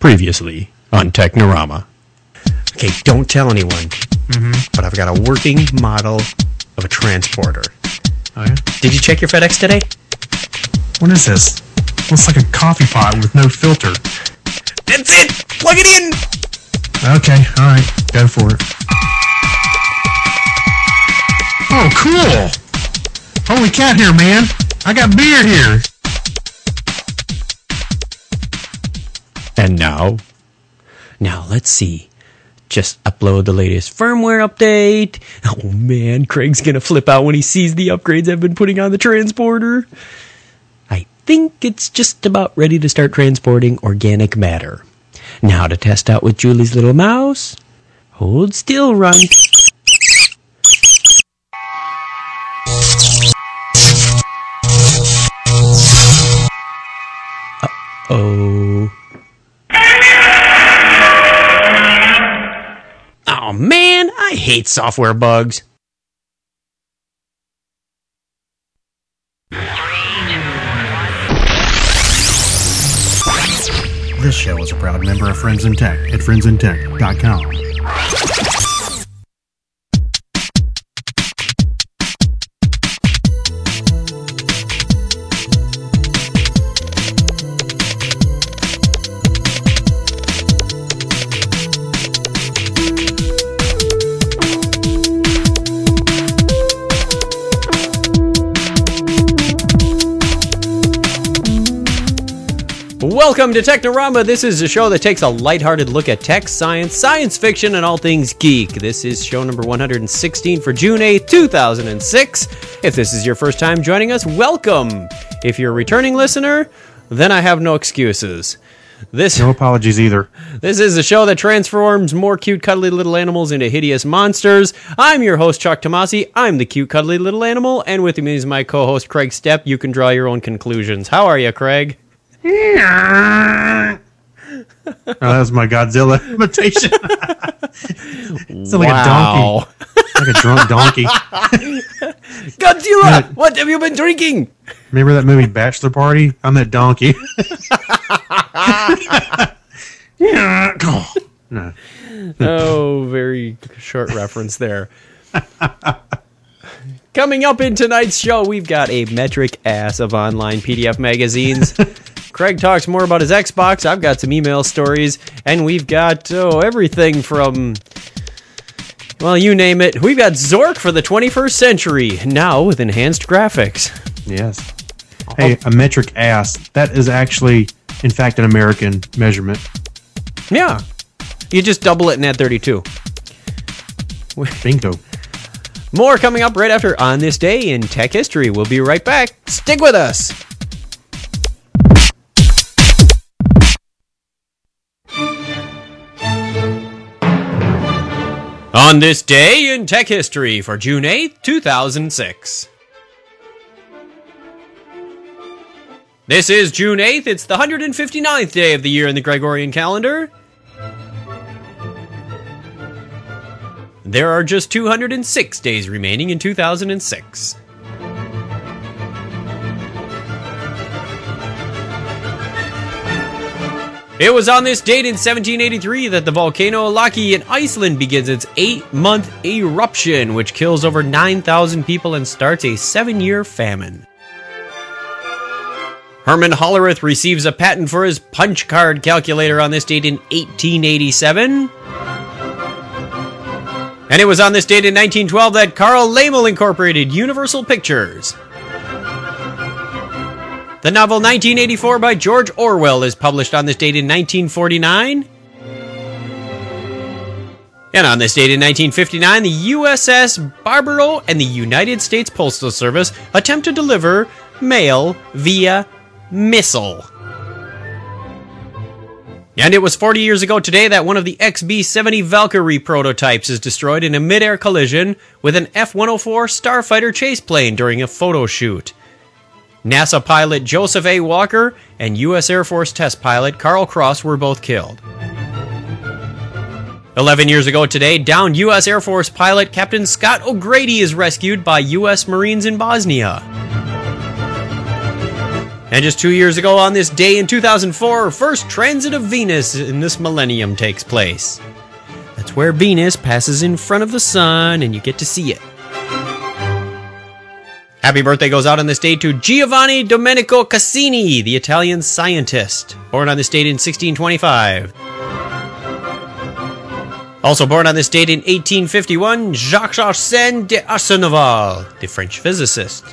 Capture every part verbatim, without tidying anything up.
Previously on Technorama. Okay, don't tell anyone, Mm-hmm. but I've got a working model of a transporter. Oh, yeah? Did you check your FedEx today? What is this? Looks like a coffee pot with no filter. That's it! Plug it in! Okay, alright. Go for it. Oh, cool! Holy cat here, man! I got beer here! And now, now let's see. Just upload the latest firmware update. Oh man, Craig's gonna flip out when he sees the upgrades I've been putting on the transporter. I think it's just about ready to start transporting organic matter. Now to test out with Julie's little mouse. Hold still, Runt. Uh-oh. Oh man, I hate software bugs. This show is a proud member of Friends in Tech at friends in tech dot com. Welcome to Technorama. This is a show that takes a lighthearted look at tech, science, science fiction, and all things geek. This is show number one hundred sixteen for June eighth, two thousand six. If this is your first time joining us, welcome. If you're a returning listener, then I have no excuses. This, No apologies either. this is a show that transforms more cute, cuddly little animals into hideous monsters. I'm your host, Chuck Tomasi. I'm the cute, cuddly little animal, and with me is my co-host, Craig Stepp. You can draw your own conclusions. How are you, Craig? Oh, that was my Godzilla imitation. It's like a donkey. Like a drunk donkey. Godzilla, what have you been drinking? Remember that movie Bachelor Party? I'm that donkey. Yeah. No. Oh, very short reference there. Coming up in tonight's show, we've got a metric ass of online P D F magazines. Craig talks more about his Xbox. I've got some email stories. And we've got, oh, everything from, well, you name it. We've got Zork for the twenty-first century, now with enhanced graphics. Yes. Hey, a metric ass. That is actually, in fact, an American measurement. Yeah. You just double it and add thirty-two. Bingo. More coming up right after On This Day in Tech History. We'll be right back. Stick with us. On This Day in Tech History for June eighth, two thousand six. This is June eighth. It's the one hundred fifty-ninth day of the year in the Gregorian calendar. There are just two hundred six days remaining in two thousand six. It was on this date in seventeen eighty-three that the volcano Laki in Iceland begins its eight-month eruption, which kills over nine thousand people and starts a seven-year famine. Herman Hollerith receives a patent for his punch card calculator on this date in eighteen eighty-seven. And it was on this date in nineteen twelve that Carl Laemmle incorporated Universal Pictures. The novel nineteen eighty-four by George Orwell is published on this date in nineteen forty-nine. And on this date in nineteen fifty-nine, the U S S Barbaro and the United States Postal Service attempt to deliver mail via missile. And it was forty years ago today that one of the X B seventy Valkyrie prototypes is destroyed in a mid-air collision with an F one oh four starfighter chase plane during a photo shoot. NASA pilot Joseph A. Walker and U S Air Force test pilot Carl Cross were both killed. Eleven years ago today, downed U S Air Force pilot Captain Scott O'Grady is rescued by U S Marines in Bosnia. And just two years ago on this day in two thousand four, first transit of Venus in this millennium takes place. That's where Venus passes in front of the sun and you get to see it. Happy birthday goes out on this date to Giovanni Domenico Cassini, the Italian scientist, born on this date in sixteen twenty-five. Also born on this date in eighteen fifty-one, Jacques Arsène d'Arsenval, the French physicist.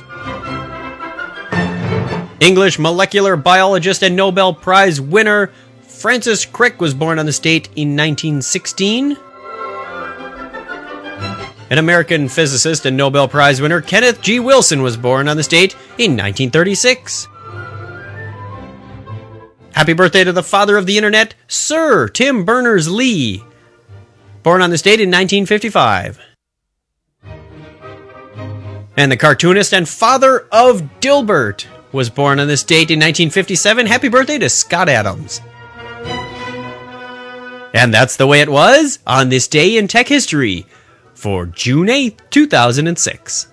English molecular biologist and Nobel Prize winner Francis Crick was born on this date in nineteen sixteen. An American physicist and Nobel Prize winner Kenneth G. Wilson was born on this date in nineteen thirty-six. Happy birthday to the father of the internet, Sir Tim Berners-Lee, born on this date in nineteen fifty-five. And the cartoonist and father of Dilbert was born on this date in nineteen fifty-seven. Happy birthday to Scott Adams. And that's the way it was on this day in tech history for June eighth, two thousand six.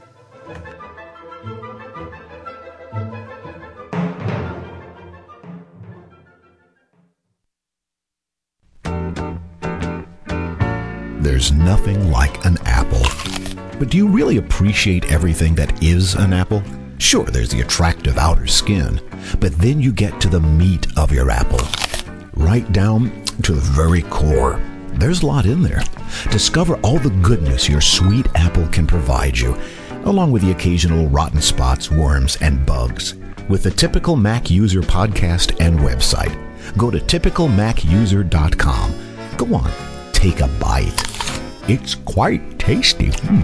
There's nothing like an apple. But do you really appreciate everything that is an apple? Sure, there's the attractive outer skin, but then you get to the meat of your apple. Right down to the very core. There's a lot in there. Discover all the goodness your sweet apple can provide you, along with the occasional rotten spots, worms, and bugs. With the Typical Mac User podcast and website, go to typical mac user dot com. Go on, take a bite. It's quite tasty. Mm.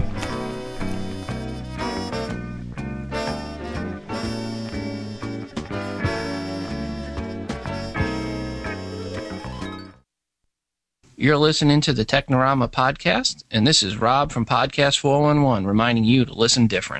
You're listening to the Technorama podcast, and this is Rob from Podcast four one one reminding you to listen different.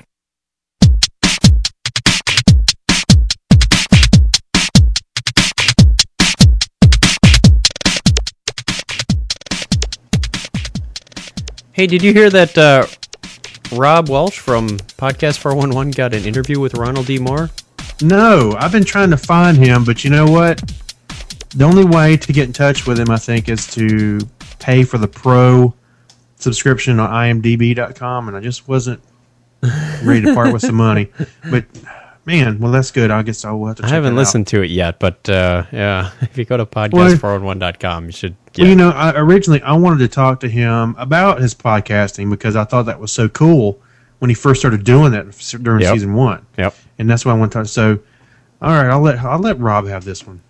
Hey, did you hear that uh, Rob Welch from Podcast four one one got an interview with Ronald D. Moore? No, I've been trying to find him, but you know what? The only way to get in touch with him, I think, is to pay for the pro subscription on I M D B dot com, and I just wasn't ready to part with some money. But, man, well, that's good. I guess I'll have to check I haven't it listened out. to it yet, but, uh, yeah, if you go to podcast four one one dot com, you should... Yeah. Well, you know, I, originally I wanted to talk to him about his podcasting because I thought that was so cool when he first started doing that during Yep. season one. Yep. And that's why I want to talk. So, all right, I'll let I'll let Rob have this one.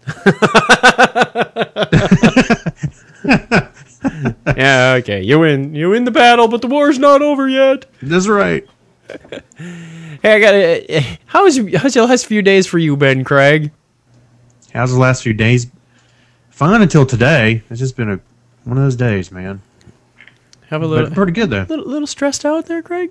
Yeah, okay. You win. You win the battle, but the war's not over yet. That's right. Hey, I got to... How's, how's the last few days for you, Ben Craig? How's the last few days? Fine until today. It's just been a one of those days, man. Have a little... But pretty good, though. Little, little stressed out there, Craig?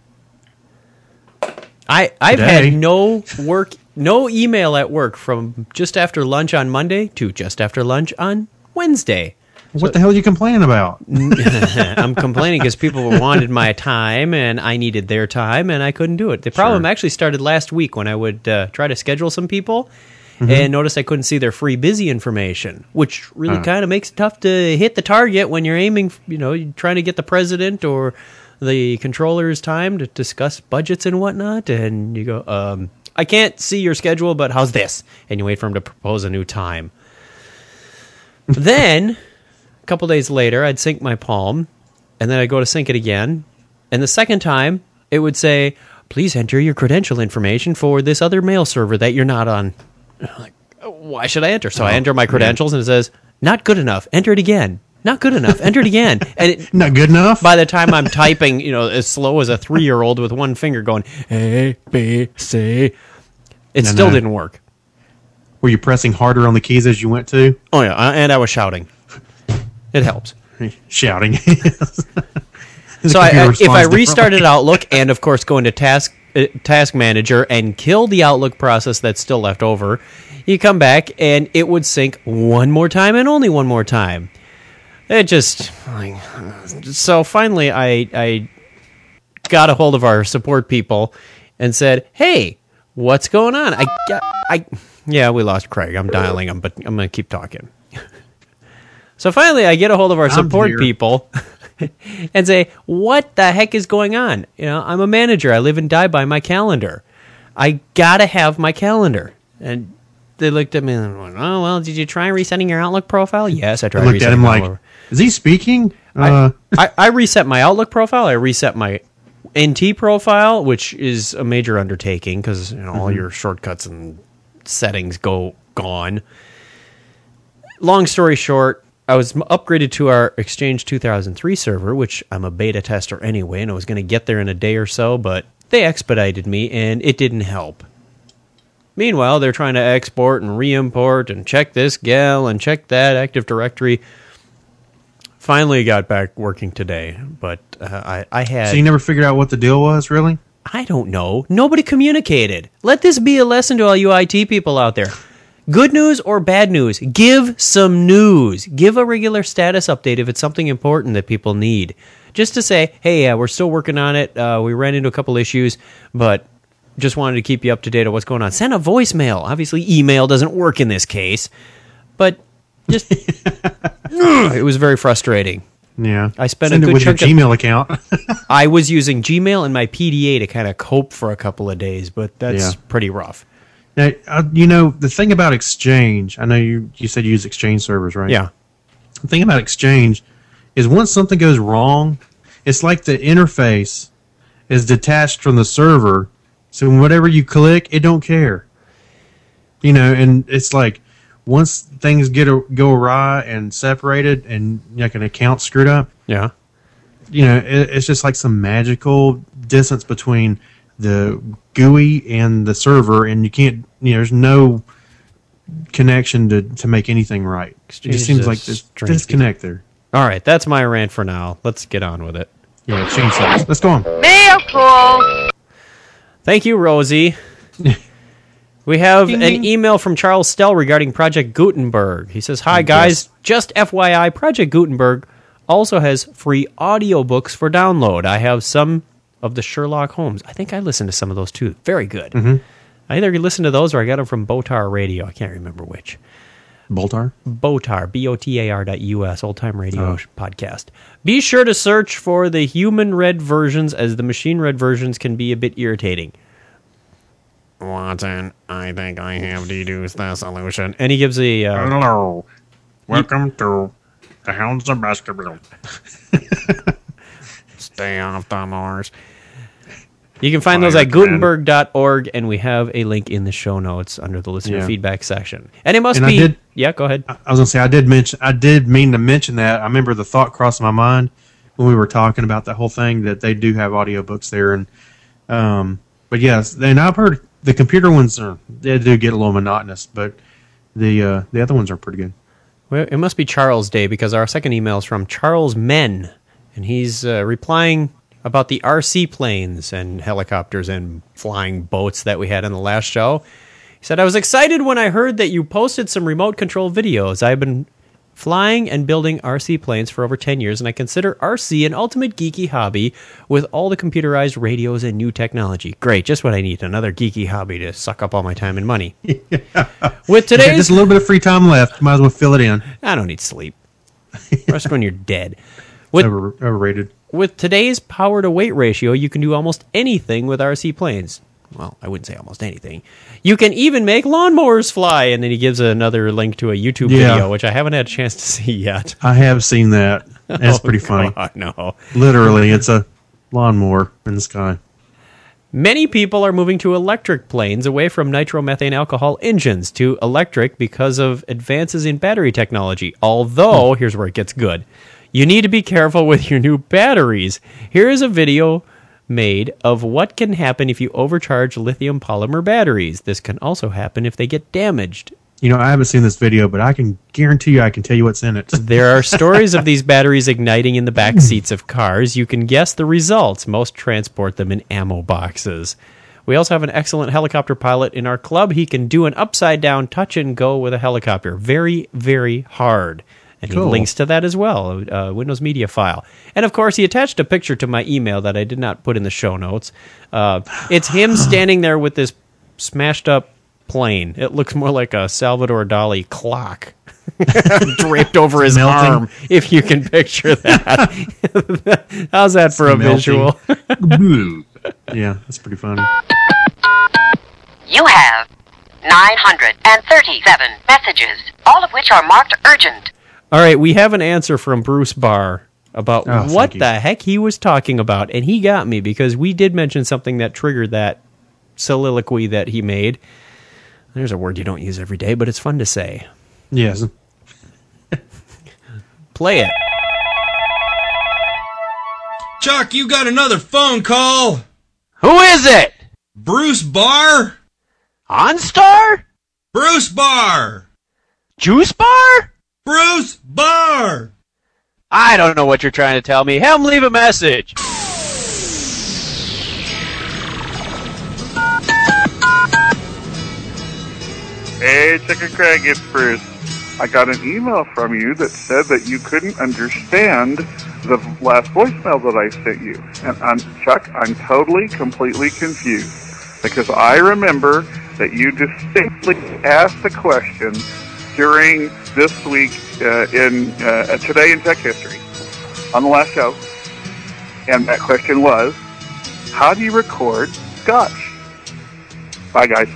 I, I've Today. had no work, no email at work from just after lunch on Monday to just after lunch on Wednesday. What the hell are you complaining about? I'm complaining because people wanted my time and I needed their time and I couldn't do it. The problem Sure. actually started last week when I would uh, try to schedule some people and noticed I couldn't see their free busy information, which really Huh. kind of makes it tough to hit the target when you're aiming, you know, you're trying to get the president or the controller's time to discuss budgets and whatnot. And you go, um, I can't see your schedule, but how's this? And you wait for him to propose a new time. Then... A couple days later, I'd sync my Palm, and then I'd go to sync it again. And the second time, it would say, please enter your credential information for this other mail server that you're not on. And I'm like, why should I enter? So I enter my credentials, and it says, not good enough. Enter it again. Not good enough. Enter it again. And it, Not good enough? by the time I'm typing, you know, as slow as a three-year-old with one finger going, A, B, C, it No, still no. didn't work. Were you pressing harder on the keys as you went to? Oh, yeah, and I was shouting. It helps. Shouting. So I, I, if I restarted Outlook and, of course, go into Task uh, Task Manager and kill the Outlook process that's still left over, you come back and it would sync one more time and only one more time. It just... like, so finally I, I got a hold of our support people and said, hey, What's going on? I, I, yeah, we lost Craig. I'm dialing him, but I'm going to keep talking. So finally, I get a hold of our support people and say, what the heck is going on? You know, I'm a manager. I live and die by my calendar. I got to have my calendar. And they looked at me and went, oh, well, did you try resetting your Outlook profile? Yes, I tried I looked at resetting him my like, Outlook. is he speaking? I, Uh, I, I reset my Outlook profile. I reset my N T profile, which is a major undertaking because you know, all your shortcuts and settings go gone. Long story short, I was upgraded to our Exchange two thousand three server, which I'm a beta tester anyway, and I was going to get there in a day or so, but they expedited me, and it didn't help. Meanwhile, they're trying to export and re-import and check this gal and check that Active Directory. Finally got back working today, but uh, I, I had... so you never figured out what the deal was, really? I don't know. Nobody communicated. Let this be a lesson to all you I T people out there. Good news or bad news, give some news. Give a regular status update if it's something important that people need. Just to say, hey, uh, we're still working on it. Uh, we ran into a couple issues, but just wanted to keep you up to date on what's going on. Send a voicemail. Obviously, email doesn't work in this case, but just... it was very frustrating. Yeah. I spent Send a it good with your chunk of- Gmail account. I was using Gmail and my P D A to kind of cope for a couple of days, but that's Yeah. pretty rough. Now, uh, you know, the thing about Exchange, I know you, you said you use Exchange servers, right? Yeah. The thing about Exchange is once something goes wrong, it's like the interface is detached from the server, so whatever you click, it don't care. You know, and it's like once things get a, go awry and separated and like an account screwed up, Yeah. you know, it, it's just like some magical distance between the G U I and the server, and you can't, you know, there's no connection to, to make anything right. Exchange it just seems is like this strange disconnect there. All right, that's my rant for now. Let's get on with it. Yeah, Exchange sucks. Let's go on. Thank you, Rosie. We have Ding, an ding. email from Charles Stell regarding Project Gutenberg. He says, hi, guys. Just F Y I, Project Gutenberg also has free audiobooks for download. I have some of the Sherlock Holmes. I think I listened to some of those, too. Very good. Mm-hmm. I either listened to those or I got them from Botar Radio. I can't remember which. Boltar? Botar, B O T A R dot U S, Old Time Radio Oh. podcast. Be sure to search for the human read versions, as the machine read versions can be a bit irritating. Watson, I think I have deduced the solution. And he gives a... Uh, Hello. Welcome to the Hounds of Baskerville. Stay off the moors. You can find Fire those at command. gutenberg dot org, and we have a link in the show notes under the listener Yeah. feedback section. And it must And I be... did- Yeah, go ahead. I was gonna say I did mention I did mean to mention that. I remember the thought crossed my mind when we were talking about that whole thing that they do have audiobooks there, and um, but yes, and I've heard the computer ones are they do get a little monotonous, but the uh, the other ones are pretty good. Well, it must be Charles Day, because our second email is from Charles Men, and he's uh, replying about the R C planes and helicopters and flying boats that we had in the last show. He said, I was excited when I heard that you posted some remote control videos. I've been flying and building R C planes for over ten years, and I consider R C an ultimate geeky hobby with all the computerized radios and new technology. Great, just what I need, another geeky hobby to suck up all my time and money. With Okay, today's... just a little bit of free time left. Might as well fill it in. I don't need sleep. Rest when you're dead. With, Over, overrated. with today's power to weight ratio, you can do almost anything with R C planes. Well, I wouldn't say almost anything. You can even make lawnmowers fly. And then he gives another link to a YouTube Yeah. video, which I haven't had a chance to see yet. I have seen that. That's Oh, pretty funny. God, no. Literally, it's a lawnmower in the sky. Many people are moving to electric planes away from nitromethane alcohol engines to electric because of advances in battery technology. Although, here's where it gets good. You need to be careful with your new batteries. Here is a video made of what can happen if you overcharge lithium polymer batteries. This can also happen if they get damaged. You know, I haven't seen this video, but I can guarantee you I can tell you what's in it. There are stories of these batteries igniting in the back seats of cars. You can guess the results. Most transport them in ammo boxes. We also have an excellent helicopter pilot in our club. He can do an upside-down touch and go with a helicopter. Very, very hard. And Cool. he links to that as well, a Windows Media file. And, of course, he attached a picture to my email that I did not put in the show notes. Uh, it's him standing there with this smashed up plane. It looks more like a Salvador Dali clock draped over his Melting. arm, if you can picture that. How's that for a Melting. visual? Yeah, that's pretty funny. You have nine hundred thirty-seven messages, all of which are marked urgent. All right, we have an answer from Bruce Barr about Oh, what thank you. the heck he was talking about, and he got me because we did mention something that triggered that soliloquy that he made. There's a word you don't use every day, but it's fun to say. Yes. Play it. Chuck, you got another phone call. Who is it? Bruce Barr? OnStar? Bruce Barr! Juice Bar? Bruce Barr! I don't know what you're trying to tell me. Have him leave a message. Hey, Chuck and Craig, it's Bruce. I got an email from you that said that you couldn't understand the last voicemail that I sent you. And I'm, Chuck, I'm totally, completely confused. Because I remember that you distinctly asked the question during this week uh, in uh, Today in Tech History on the last show. And that question was, how do you record Scotch? Bye, guys.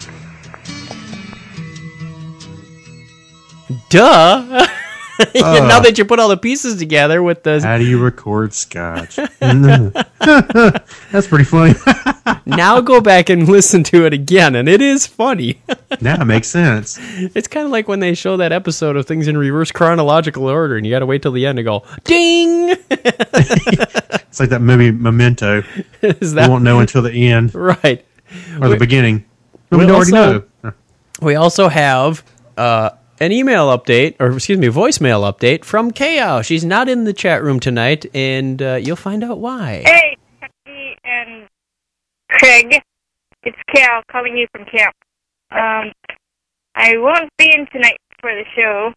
Duh. Uh, now that you put all the pieces together with the... How do you record Scotch? That's pretty funny. Now go back and listen to it again, and it is funny. Now it makes sense. It's kind of like when they show that episode of things in reverse chronological order, and you got to wait till the end to go, ding! It's like that movie Memento. Is We that won't know until the end right? or We- the beginning. We, we already also- know. We also have uh, an email update, or excuse me, voicemail update from Kao. She's not in the chat room tonight, and uh, you'll find out why. Hey, Chucky and Craig. It's Cal calling you from camp. Um, I won't be in tonight for the show.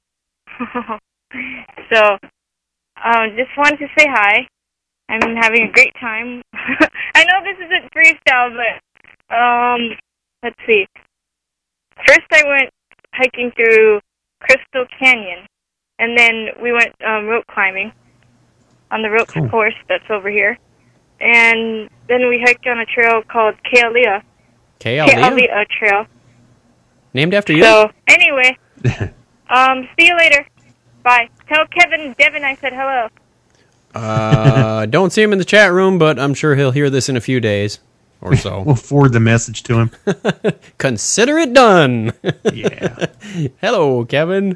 So, um, just wanted to say hi. I'm having a great time. I know this isn't freestyle, but, um, let's see. First I went hiking through Crystal Canyon, and then we went um, rope climbing on the rope Cool. course that's over here. And then we hiked on a trail called Kealia. Kao, Kealia Trail. named after you? So, anyway, um, see you later. Bye. Tell Kevin Devin I said hello. Uh, don't see him in the chat room, but I'm sure he'll hear this in a few days or so. We'll forward the message to him. Consider it done. Yeah. Hello, Kevin.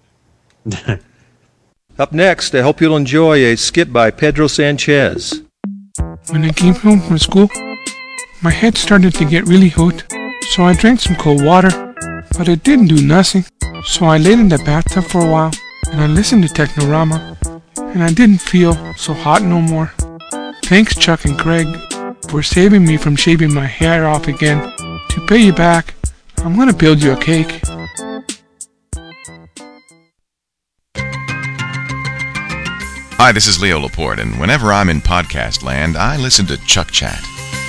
Up next, I hope you'll enjoy a skit by Pedro Sanchez. When I came home from school, my head started to get really hot, so I drank some cold water, but it didn't do nothing. So I laid in the bathtub for a while, and I listened to Technorama, and I didn't feel so hot no more. Thanks, Chuck and Craig, for saving me from shaving my hair off again. To pay you back, I'm gonna build you a cake. Hi, this is Leo Laporte, and whenever I'm in podcast land, I listen to Chuck Chat.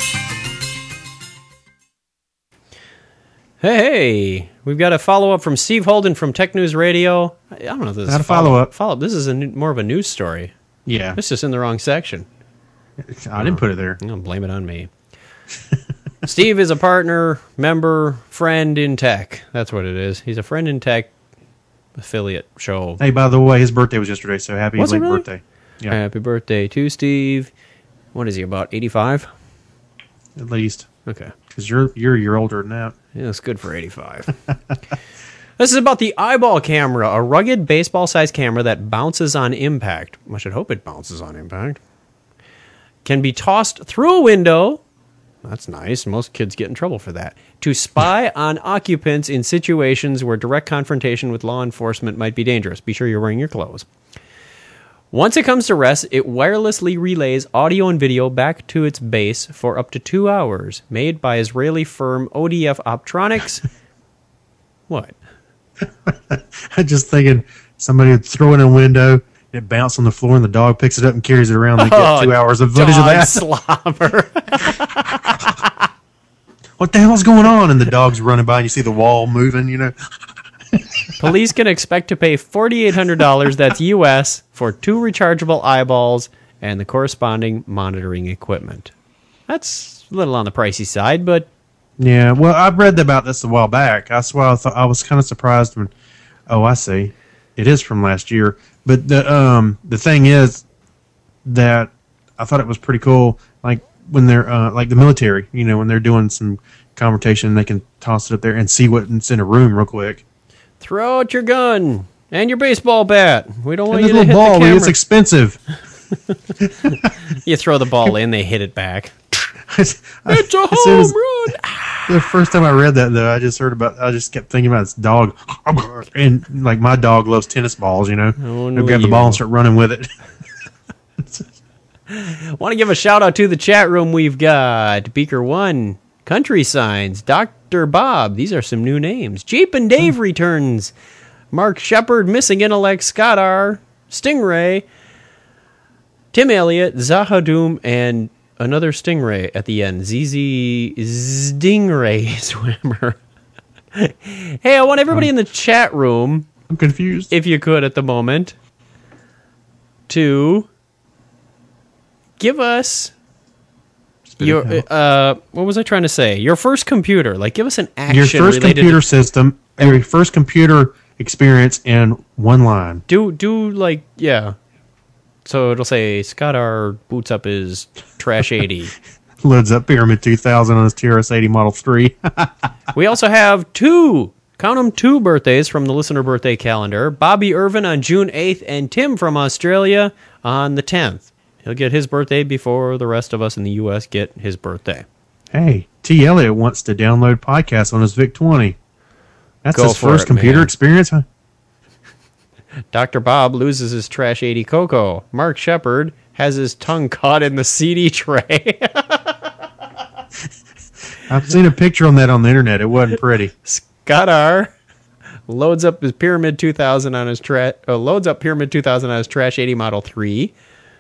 Hey, hey, we've got a follow-up from Steve Holden from Tech News Radio. I don't know if this is Not a follow- follow-up. Follow-up. This is a new, more of a news story. Yeah. This is in the wrong section. I didn't put it there. I'll blame it on me. Steve is a partner, member, friend in tech. That's what it is. He's a friend in tech affiliate show. Hey, by the way, his birthday was yesterday, so happy Was it late really? birthday. Yeah, Happy birthday to Steve. What is he, about eighty-five? at least. Okay. Because you're, you're a year older than that. Yeah, that's good for eighty-five. This is about the eyeball camera, a rugged baseball-sized camera that bounces on impact. I should hope it bounces on impact. Can be tossed through a window. That's nice. Most kids get in trouble for that. To spy on occupants in situations where direct confrontation with law enforcement might be dangerous. Be sure you're wearing your clothes. Once it comes to rest, it wirelessly relays audio and video back to its base for up to two hours. Made by Israeli firm O D F Optronics. What? I'm just thinking somebody would throw it in a window, it bounced on the floor, and the dog picks it up and carries it around. They Oh, get two hours of footage of dog that. slobber. what the hell's going on? And the dog's running by, and you see the wall moving, you know. Police can expect to pay forty-eight hundred dollars, that's U S, for two rechargeable eyeballs and the corresponding monitoring equipment. That's a little on the pricey side, but... Yeah, well, I've read about this a while back. That's why I thought I was kind of surprised when... Oh, I see. It is from last year. But the um the thing is that I thought it was pretty cool, like when they're, uh, like the military, you know, when they're doing some conversation, they can toss it up there and see what's in a room real quick. Throw out your gun and your baseball bat. We don't want And you the to hit little ball, the camera. it's expensive. You throw the ball in, they hit it back. It's a home run. The first time I read that, though, I just heard about. I just kept thinking about this dog, and like my dog loves tennis balls. You know, Only he'll grab the you. ball and start running with it. Want to give a shout out to the chat room. We've got Beaker One, Country Signs, Doctor Bob. These are some new names. Jeep and Dave returns. Mark Shepard, Missing Intellect, Scott R, Stingray, Tim Elliott, Zahadoom, and another Stingray at the end. Z Z Stingray Swimmer. Hey, I want everybody in the chat room. I'm confused. If you could at the moment, to give us your uh what was I trying to say? Your first computer. Like give us an action Your first related computer to, system, your first computer experience in one line. do do like yeah. So it'll say Scott R boots up his Trash eighty. Loads up Pyramid two thousand on his T R S eighty Model three. We also have two, count them, two birthdays from the listener birthday calendar. Bobby Irvin on June eighth and Tim from Australia on the tenth. He'll get his birthday before the rest of us in the U S get his birthday. Hey, T. Elliott wants to download podcasts on his VIC twenty. That's Go his for first it, computer man. experience, huh? Doctor Bob loses his Trash eighty Coco. Mark Shepard has his tongue caught in the C D tray. I've seen a picture on that on the internet. It wasn't pretty. Scott R loads up his Pyramid two thousand on his tra- uh, loads up Pyramid two thousand on his Trash eighty Model three.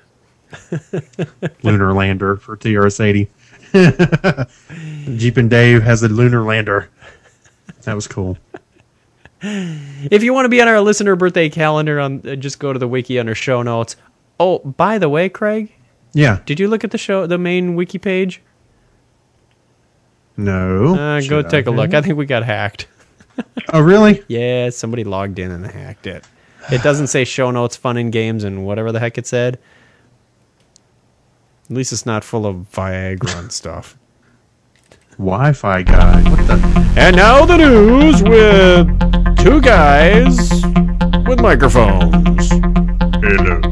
Lunar Lander for T R S eighty. Jeep and Dave has a Lunar Lander. That was cool. If you want to be on our listener birthday calendar, on uh, just go to the wiki under show notes. Oh, by the way, Craig, Yeah. did you look at the show, the main wiki page? No. Uh, go Should take I? a look. I think we got hacked. Oh, really? Yeah, somebody logged in and hacked it. It doesn't say show notes, fun and games, and whatever the heck it said. At least it's not full of Viagra and stuff. Wi-Fi guy. What the? And now the news with two guys with microphones. Hello.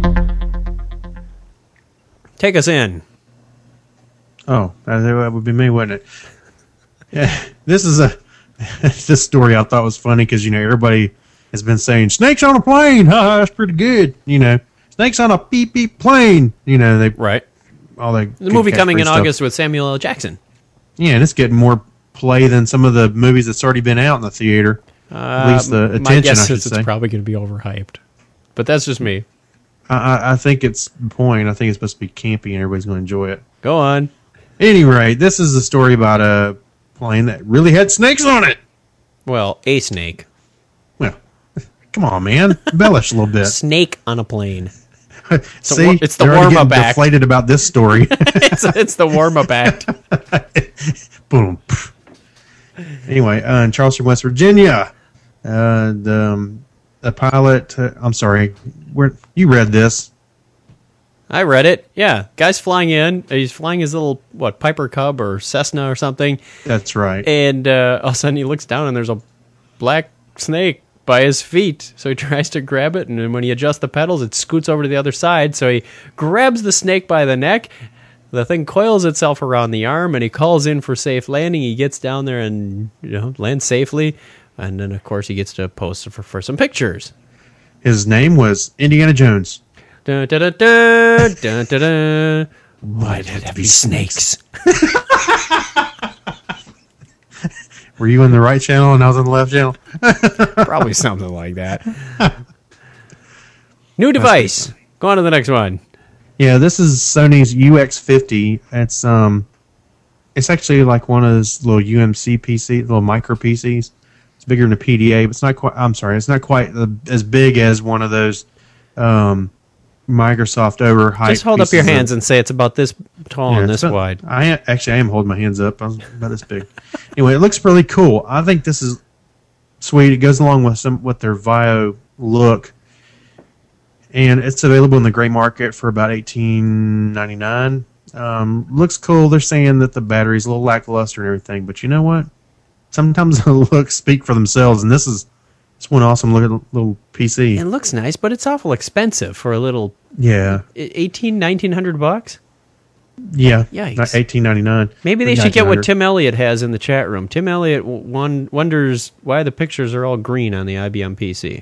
Take us in. Oh, that that would be me, wouldn't it? Yeah. This is a this story I thought was funny because you know everybody has been saying snakes on a plane. Ha, that's pretty good. You know, snakes on a beep beep plane. You know they right. All the The movie coming in stuff. August with Samuel L. Jackson. Yeah, and it's getting more play than some of the movies that's already been out in the theater. Uh, At least the attention, my guess I should is say. it's probably going to be overhyped. But that's just me. I, I, I think it's the point. I think it's supposed to be campy and everybody's going to enjoy it. Go on. Anyway, this is a story about a plane that really had snakes on it. Well, a snake. Well, come on, man. Embellish a little bit. Snake on a plane. It's, See, a, war- it's the they're already warm-up getting act. deflated about this story. it's, it's the warm-up act. Boom. Anyway, uh, in Charleston, West Virginia, uh, the, um, the pilot, uh, I'm sorry, where you read this. I read it. Yeah. Guy's flying in. He's flying his little, what, Piper Cub or Cessna or something. That's right. And uh, all of a sudden he looks down and there's a black snake by his feet. So he tries to grab it, and then when he adjusts the pedals, it scoots over to the other side. So he grabs the snake by the neck. The thing coils itself around the arm, and he calls in for safe landing. He gets down there and, you know, lands safely. And then, of course, he gets to post for, for some pictures. His name was Indiana Jones. Dun, dun, dun, dun, dun, dun, dun. Why did it be snakes? Were you in the right channel and I was in the left channel? Probably something like that. New device. Go on to the next one. Yeah, this is Sony's U X fifty. It's um, It's actually like one of those little U M C P C, little micro P Cs. It's bigger than a P D A, but it's not quite. I'm sorry, it's not quite the, as big as one of those um, Microsoft overhyped. Just hold up your pieces hands of, and say it's about this tall Yeah, and it's this not- wide. I actually I am holding my hands up. I was about this big. Anyway, it looks really cool. I think this is sweet. It goes along with some with their Vio look, and it's available in the gray market for about eighteen ninety nine. Um, looks cool. They're saying that the battery's a little lackluster and everything, but you know what? Sometimes the looks speak for themselves, and this is it's one awesome looking little P C. It looks nice, but it's awful expensive for a little Yeah, eighteen, nineteen hundred bucks. yeah. Yikes. Eighteen ninety nine. Maybe they should get what Tim Elliott has in the chat room. Tim Elliott w- one wonders why the pictures are all green on the I B M P C.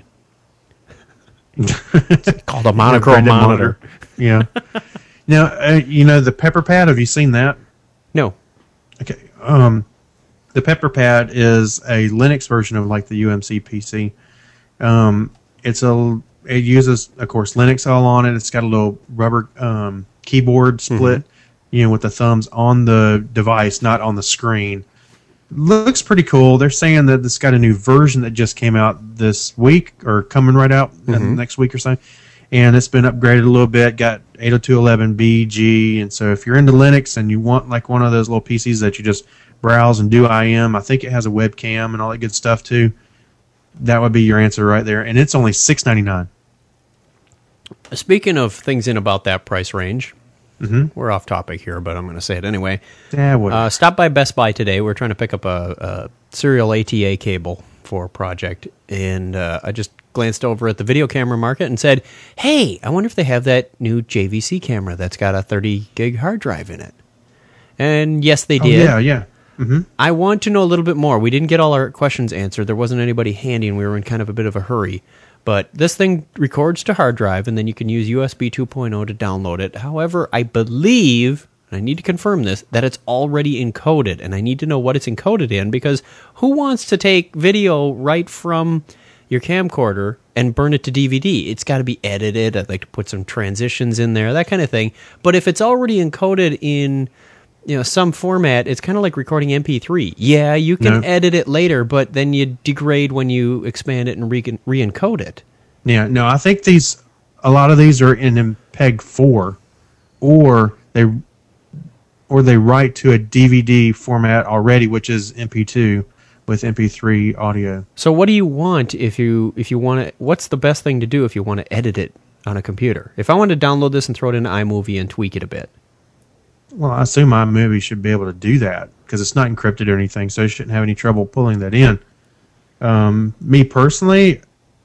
It's called a monochrome monitor. Yeah. Now, uh, you know the Pepper Pad. Have you seen that? No. Okay. Um, the Pepper Pad is a Linux version of like the U M C P C. Um, it's a it uses, of course, Linux all on it. It's got a little rubber um, keyboard split, you know, with the thumbs on the device, not on the screen. Looks pretty cool. They're saying that this got a new version that just came out this week or coming right out Mhm. next week or so. And it's been upgraded a little bit, got eight oh two dot eleven B G. And so if you're into Linux and you want like one of those little P Cs that you just browse and do I M, I think it has a webcam and all that good stuff too. That would be your answer right there. And it's only six ninety-nine. Speaking of things in about that price range, Mhm. we're off topic here, but I'm going to say it anyway. Yeah, whatever. Uh, stop by Best Buy today. We're trying to pick up a, a serial A T A cable for a project, and uh, I just glanced over at the video camera market and said, hey, I wonder if they have that new J V C camera that's got a thirty gig hard drive in it. And yes, they Oh, did. yeah, yeah. Mm-hmm. I want to know a little bit more. We didn't get all our questions answered. There wasn't anybody handy, and we were in kind of a bit of a hurry. But this thing records to hard drive, and then you can use U S B two point oh to download it. However, I believe, and I need to confirm this, that it's already encoded, and I need to know what it's encoded in, because who wants to take video right from your camcorder and burn it to D V D? It's got to be edited. I'd like to put some transitions in there, that kind of thing. But if it's already encoded in, you know, some format, it's kind of like recording M P three. Yeah, you can No. edit it later, but then you degrade when you expand it and re- re-encode it. Yeah, no, I think these, a lot of these are in M P E G four, or they, or they write to a D V D format already, which is M P two with M P three audio. So what do you want if you if you want to? What's the best thing to do if you want to edit it on a computer? If I want to download this and throw it into iMovie and tweak it a bit. Well, I assume iMovie should be able to do that because it's not encrypted or anything, so you shouldn't have any trouble pulling that in. Um, me personally,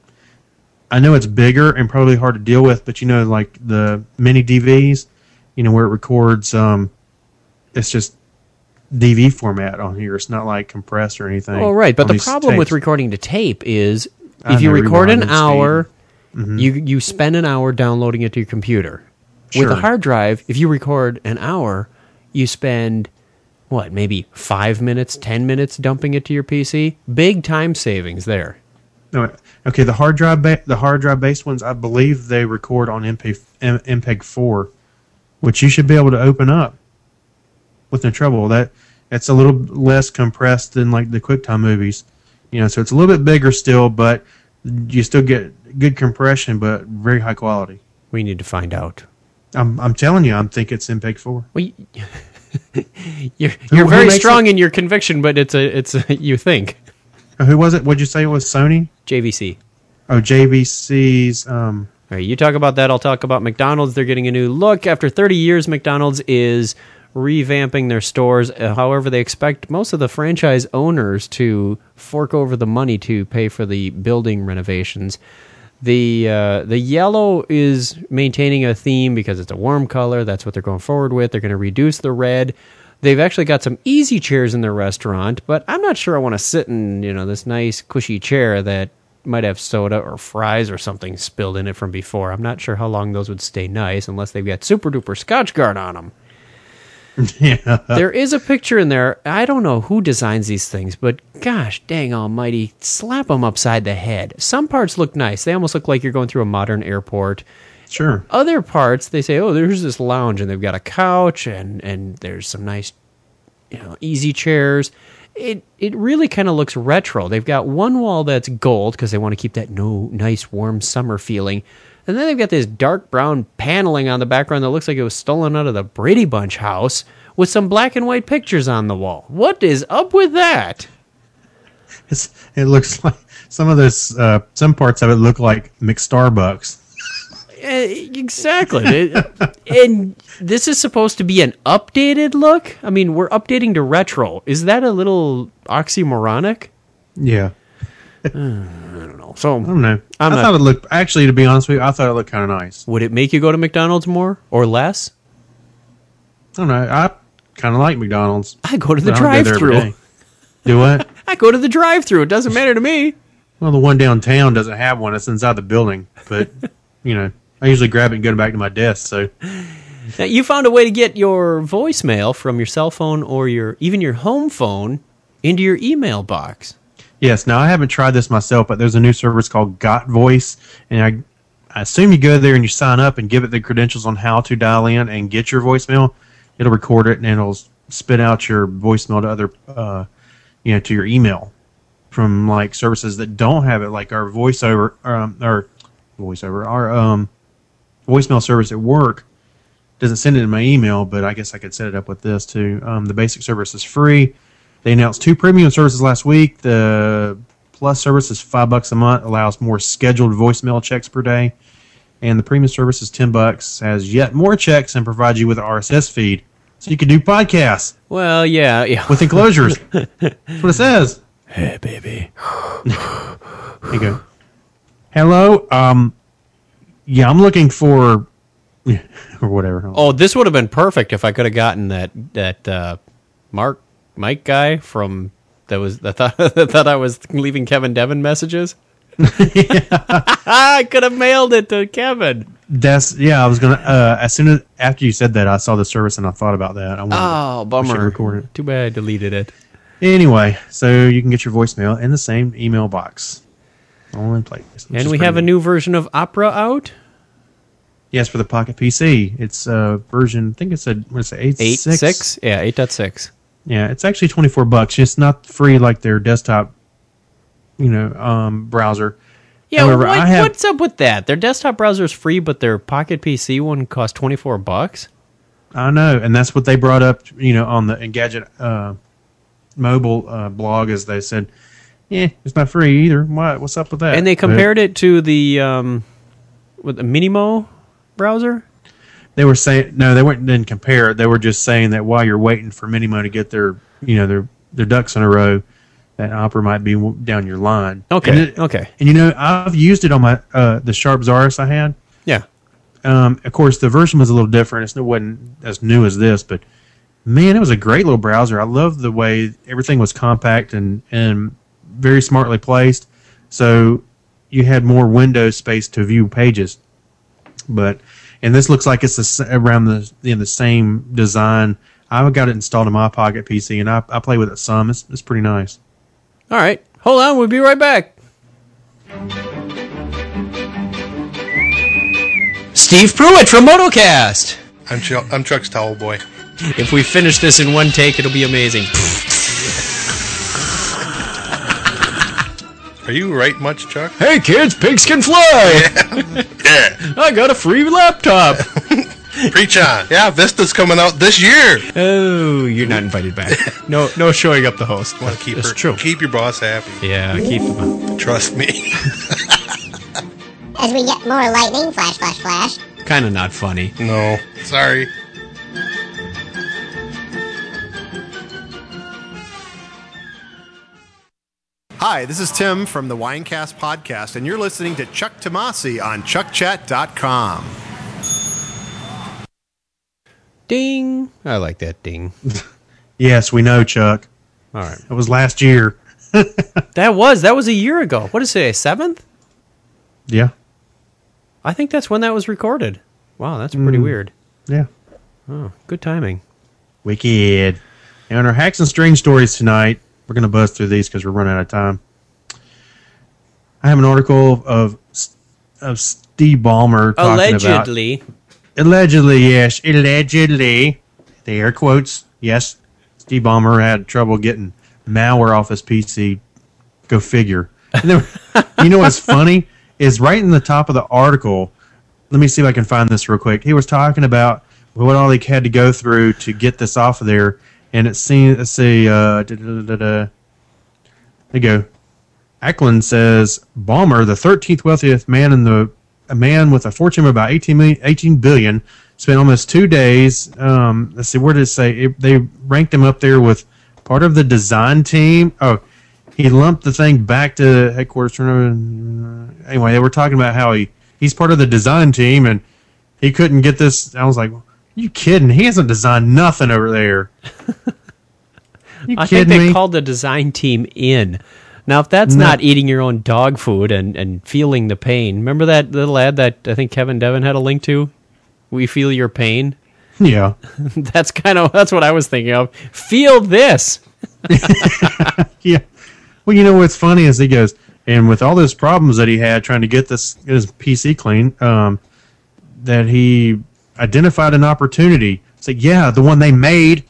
I know it's bigger and probably hard to deal with, but you know, like the mini D Vs, you know, where it records, um, it's just D V format on here. It's not like compressed or anything. Oh, right. But on the these problem with tapes. recording to tape is I if you know, record an rewind and hour, speed. you you spend an hour downloading it to your computer. With a Sure. hard drive, if you record an hour, you spend, what, maybe five minutes, ten minutes dumping it to your P C? Big time savings there. No, okay, the hard drive ba- the hard drive based ones, I believe they record on M P M- M P E G four, which you should be able to open up with no trouble. That it's a little less compressed than like the QuickTime movies, you know. So it's a little bit bigger still, but you still get good compression, but very high quality. We need to find out. I'm I'm telling you, I'm think it's M P E G four. Well, you, you're Who- you're who very makes strong it? in your conviction, but it's a it's a, you think Uh, Who was it? What'd you say it was? Sony? J V C. Oh, J V C's. Um, All right, you talk about that. I'll talk about McDonald's. They're getting a new look after thirty years. McDonald's is revamping their stores. Uh, however, they expect most of the franchise owners to fork over the money to pay for the building renovations. The uh, the yellow is maintaining a theme because it's a warm color. That's what they're going forward with. They're going to reduce the red. They've actually got some easy chairs in their restaurant, but I'm not sure I want to sit in, you know, this nice cushy chair that might have soda or fries or something spilled in it from before. I'm not sure how long those would stay nice unless they've got super duper Scotch Guard on them. yeah. There is a picture in there. I don't know who designs these things, but gosh dang almighty, slap them upside the head. Some parts look nice. They almost look like you're going through a modern airport. Sure. Other parts, they say, oh, there's this lounge, and they've got a couch, and, and there's some nice you know, easy chairs. It it really kind of looks retro. They've got one wall that's gold because they want to keep that no nice warm summer feeling. And then they've got this dark brown paneling on the background that looks like it was stolen out of the Brady Bunch house with some black and white pictures on the wall. What is up with that? It's, it looks like some of this, uh, some parts of it look like McStarbucks. Exactly. It, and this is supposed to be an updated look? I mean, we're updating to retro. Is that a little oxymoronic? Yeah. uh, I don't know. So I don't know. I'm I not, thought it looked, actually, to be honest with you, I thought it looked kind of nice. Would it make you go to McDonald's more or less? I don't know. I kind of like McDonald's. I go to the I don't go there every drive-thru. day. Do what? I go to the drive-thru. It doesn't matter to me. Well, the one downtown doesn't have one. It's inside the building. But, you know, I usually grab it and go back to my desk. So now, you found a way to get your voicemail from your cell phone or your even your home phone into your email box. Yes. Now, I haven't tried this myself, but there's a new service called Got Voice. And I, I assume you go there and you sign up and give it the credentials on how to dial in and get your voicemail. It'll record it and it'll spit out your voicemail to other, uh, you know, to your email from like services that don't have it, like our voiceover, um, or voiceover, our um, voicemail service at work doesn't send it in my email, but I guess I could set it up with this too. Um, the basic service is free. They announced two premium services last week. The Plus service is five bucks a month, allows more scheduled voicemail checks per day, and the premium service is ten bucks, has yet more checks, and provides you with an R S S feed, so you can do podcasts. Well, yeah, yeah. With enclosures. That's what it says. Hey, baby. There you go. Hello. Um. Yeah, I'm looking for, or whatever. Oh, this would have been perfect if I could have gotten that that uh, Mark Mike guy from that was that thought that thought I was leaving Kevin Devin messages. I could have mailed it to Kevin. That's yeah. I was gonna uh, as soon as after you said that, I saw the service and I thought about that. I Oh, bummer. Record it. Too bad I deleted it. Anyway, so you can get your voicemail in the same email box, all in place. And we have a new version of Opera out. Yes, for the Pocket P C. It's uh version. I think it's a what is it? Eight Eight six. six. Yeah, eight point six. Yeah, it's actually twenty four bucks. It's not free like their desktop, you know, um, browser. Yeah, However, what, I have, what's up with that? Their desktop browser is free, but their Pocket P C one costs twenty four bucks. I know, and that's what they brought up, you know, on the Engadget uh, mobile uh, blog, as they said, yeah, it's not free either. What? What's up with that? And they compared but, it to the um, with the Minimo browser. They were saying no, they weren't. Didn't compare it. They were just saying that while you're waiting for Minimo to get their, you know, their their ducks in a row, that Opera might be down your line. Okay. And it, okay. And you know, I've used it on my uh, the Sharp Zaurus I had. Yeah. Um, of course, the version was a little different. It wasn't as new as this, but man, it was a great little browser. I love the way everything was compact and and very smartly placed. So you had more window space to view pages. But and this looks like it's the, around the in the same design. I got it installed in my Pocket P C, and I I play with it some. It's it's pretty nice. All right, hold on. We'll be right back. Steve Pruitt from MotoCast. I'm Ch- I'm Chuck's towel boy. If we finish this in one take, it'll be amazing. Are you right much, Chuck? Hey kids, pigs can fly! Yeah. Yeah. I got a free laptop! Preach on. Yeah, Vista's coming out this year. Oh, you're not invited back. No no showing up the host. Want to keep That's her, true. Keep your boss happy. Yeah, keep him. Trust me. As we get more lightning, flash, flash, flash. Kind of not funny. No. Sorry. Hi, this is Tim from the Winecast podcast, and you're listening to Chuck Tomasi on chuck chat dot com. Ding. I like that ding. Yes, we know, Chuck. All right. It was last year. That was. That was a year ago. What is it, seventh? Yeah. I think that's when that was recorded. Wow, that's pretty Mm. weird. Yeah. Oh, good timing. Wicked. And on our Hacks and Strange stories tonight, we're going to buzz through these because we're running out of time. I have an article of of Steve Ballmer talking Allegedly. about... Allegedly, yes. Allegedly. The air quotes. Yes. Steve Ballmer had trouble getting malware off his P C. Go figure. And then, you know what's funny is right in the top of the article. Let me see if I can find this real quick. He was talking about what all they had to go through to get this off of there, and it seems. Let's see. Uh, da, da, da, da, da. There you go. Ackland says Ballmer, the thirteenth wealthiest man in the a man with a fortune of about eighteen, million, eighteen billion, spent almost two days. Um, let's see, where did it say? It, they ranked him up there with part of the design team. Oh, he lumped the thing back to headquarters. Anyway, they were talking about how he, he's part of the design team and he couldn't get this. I was like, you kidding? He hasn't designed nothing over there. You I kidding think they me? called the design team in. Now, if that's No. not eating your own dog food and, and feeling the pain, remember that little ad that I think Kevin Devin had a link to? We feel your pain. Yeah. that's kind of that's what I was thinking of. Feel this. Yeah. Well, you know what's funny is he goes, and with all those problems that he had trying to get this get his P C clean, um, that he identified an opportunity. It's like, yeah, the one they made.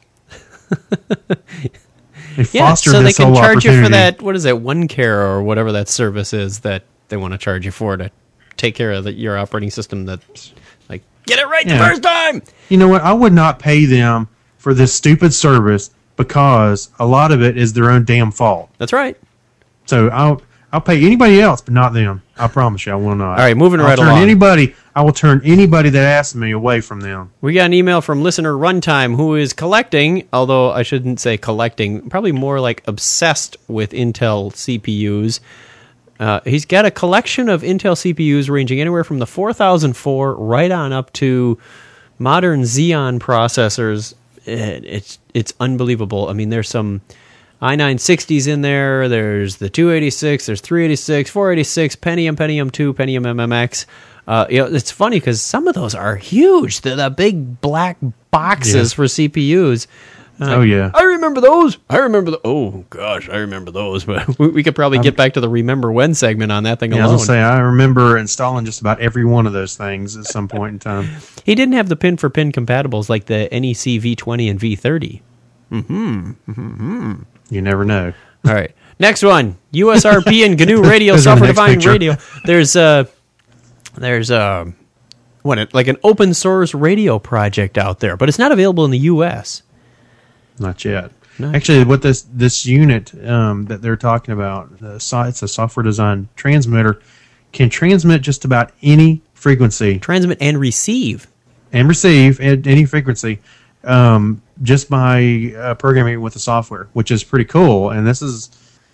They Yeah, fostered so they this can whole charge you for opportunity. that. What is it, OneCare or whatever that service is that they want to charge you for to take care of the, your operating system. That's like get it right Yeah. the first time. You know what? I would not pay them for this stupid service because a lot of it is their own damn fault. That's right. So I'll I'll pay anybody else, but not them. I promise you, I will not. All right, moving I'll right turn along. Anybody, I will turn anybody that asks me away from them. We got an email from listener Runtime who is collecting, although I shouldn't say collecting, probably more like obsessed with Intel C P Us. Uh, he's got a collection of Intel C P Us ranging anywhere from the four thousand four right on up to modern Xeon processors. It, it's it's unbelievable. I mean, there's some i nine sixties in there. There's the two eighty-six. There's three eighty-six, four eighty-six, Pentium, Pentium two, Pentium M M X. Uh, you know, it's funny because some of those are huge. They're the big black boxes Yeah. for C P Us. Uh, Oh, yeah. I remember those. I remember the. Oh gosh, I remember those. But we, we could probably get back to the remember when segment on that thing Yeah, I alone. was gonna say I remember installing just about every one of those things at some point in time. He didn't have the pin for pin compatibles like the N E C V twenty and V thirty. Mm-hmm. Mm-hmm. You never know. All right. Next one. U S R P and G N U Radio, There's our software next defined picture. radio. There's uh there's uh what it, like an open source radio project out there, but it's not available in the U S. Not yet. No. Actually, what this this unit um, that they're talking about, the so, it's a software design transmitter, can transmit just about any frequency. Transmit and receive. And receive at any frequency um, just by uh, programming it with the software, which is pretty cool. And this is,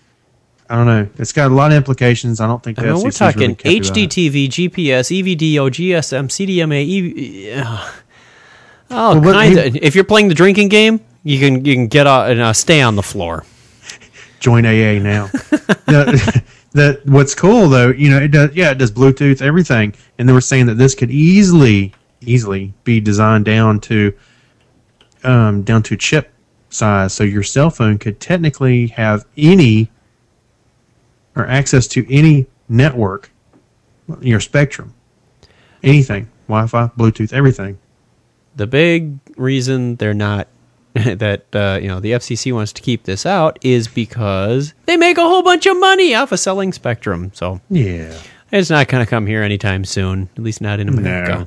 I don't know, it's got a lot of implications. I don't think I the mean, we're F C C's really talking kept about H D it. T V, G P S, E V D O, G S M, C D M A, E- uh, all Well, what kinds he- of. If you're playing the drinking game, you can you can get on and uh, stay on the floor. Join A A now. the, the, what's cool though, you know, it does. Yeah, it does Bluetooth, everything, and they were saying that this could easily, easily be designed down to, um, down to chip size. So your cell phone could technically have any, or access to any network, your spectrum, anything, Wi-Fi, Bluetooth, everything. The big reason they're not that uh, you know the F C C wants to keep this out is because they make a whole bunch of money off of selling Spectrum. So Yeah. it's not going to come here anytime soon, at least not in America.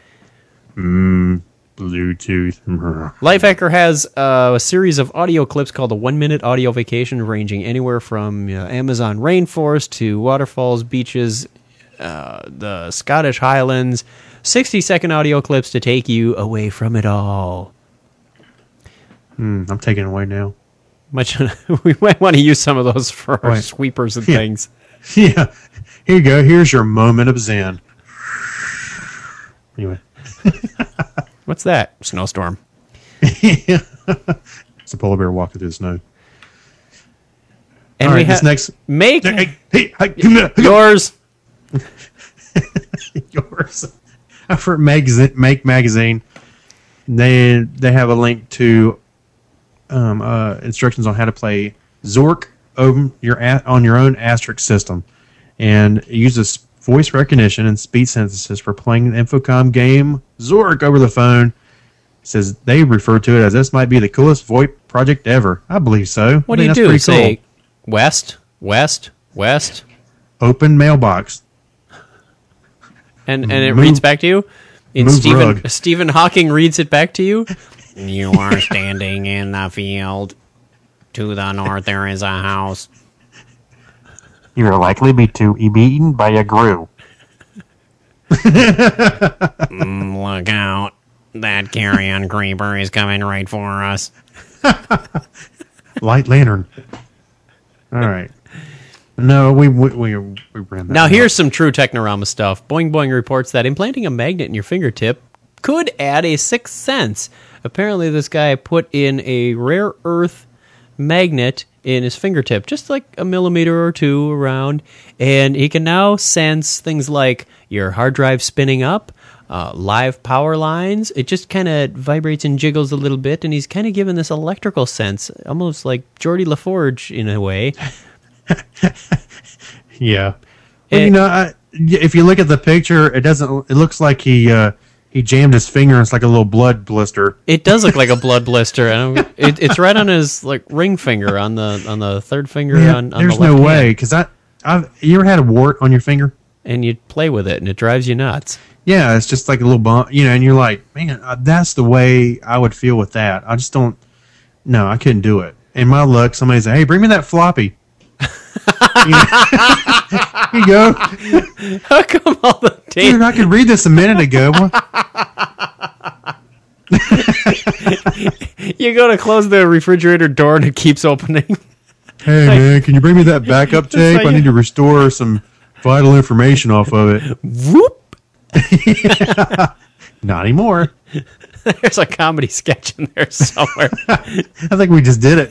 Mm, Bluetooth. Lifehacker has uh, a series of audio clips called the One Minute Audio Vacation, ranging anywhere from uh, Amazon rainforest to waterfalls, beaches, uh, the Scottish Highlands. sixty second audio clips to take you away from it all. Mm, I'm taking it away now. Much we might want to use some of those for our Right. sweepers and Yeah. things. Yeah. Here you go. Here's your moment of zen. Anyway. What's that? Snowstorm. It's a polar bear walking through the snow. And All we right, this have next make hey, hey, hey, come here. yours. yours. For magazine, Make Magazine, they they have a link to um, uh, instructions on how to play Zork on your a- on your own Asterisk system, and it uses voice recognition and speech synthesis for playing the Infocom game Zork over the phone. It says they refer to it as this might be the coolest VoIP project ever. I believe so. What I do you think that's do? pretty Say cool. west, west, west, Open mailbox. and and it Move- reads back to you. And move Stephen rug. Stephen Hawking reads it back to you. You are standing in the field. To the north, there is a house. You are likely be to be eaten by a grue. Mm, look out. That carrion creeper is coming right for us. Light lantern. All right. No, we we we, we ran that. Now one here's some true Technorama stuff. Boing Boing reports that implanting a magnet in your fingertip could add a sixth sense. Apparently this guy put in a rare earth magnet in his fingertip, just like a millimeter or two around, and he can now sense things like your hard drive spinning up, uh, live power lines. It just kind of vibrates and jiggles a little bit, and he's kind of given this electrical sense, almost like Geordie LaForge in a way. Yeah. Well, you know, I, if you look at the picture, it doesn't. It looks like he uh, he jammed his finger. And it's like a little blood blister. It does look like a blood blister, and I'm- it, it's right on his like ring finger on the on the third finger Yeah, on, on there's the left no way hand. because I I've you ever had a wart on your finger? And you play with it, and it drives you nuts. Yeah, it's just like a little bump, you know, and you're like, man, uh, that's the way I would feel with that. I just don't. No, I couldn't do it. In my luck, somebody said, "Hey, bring me that floppy." Here you go. How come all the tape? Dude, I could read this a minute ago. You go to close the refrigerator door, and it keeps opening. Hey, man, can you bring me that backup tape? like I need to restore some vital information off of it. Whoop! Not anymore. There's a comedy sketch in there somewhere. I think we just did it.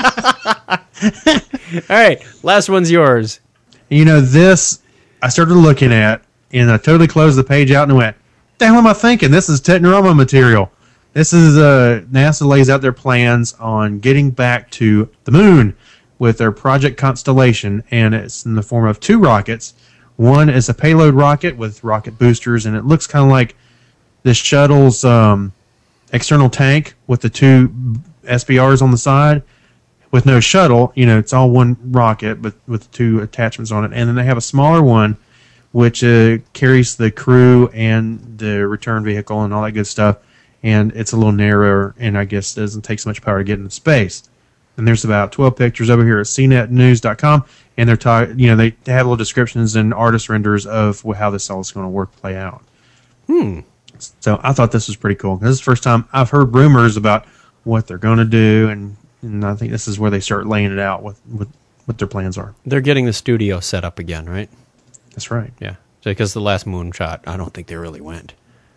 All right, last one's yours. You know, this I started looking at, and I totally closed the page out and went, the hell am I thinking? This is Technorama material. This is, uh, NASA lays out their plans on getting back to the moon with their Project Constellation, and it's in the form of two rockets. One is a payload rocket with rocket boosters, and it looks kind of like the shuttle's um, external tank with the two S B Rs on the side. With no shuttle, you know, it's all one rocket, but with two attachments on it. And then they have a smaller one, which uh, carries the crew and the return vehicle and all that good stuff. And it's a little narrower, and I guess doesn't take so much power to get into space. And there's about twelve pictures over here at c net news dot com, and they're talking, you know, they have little descriptions and artist renders of how this all is going to work, play out. Hmm. So I thought this was pretty cool. This is the first time I've heard rumors about what they're going to do, and, and I think this is where they start laying it out with, with what their plans are. They're getting the studio set up again, right? That's right. Yeah. Because the last moonshot, I don't think they really went.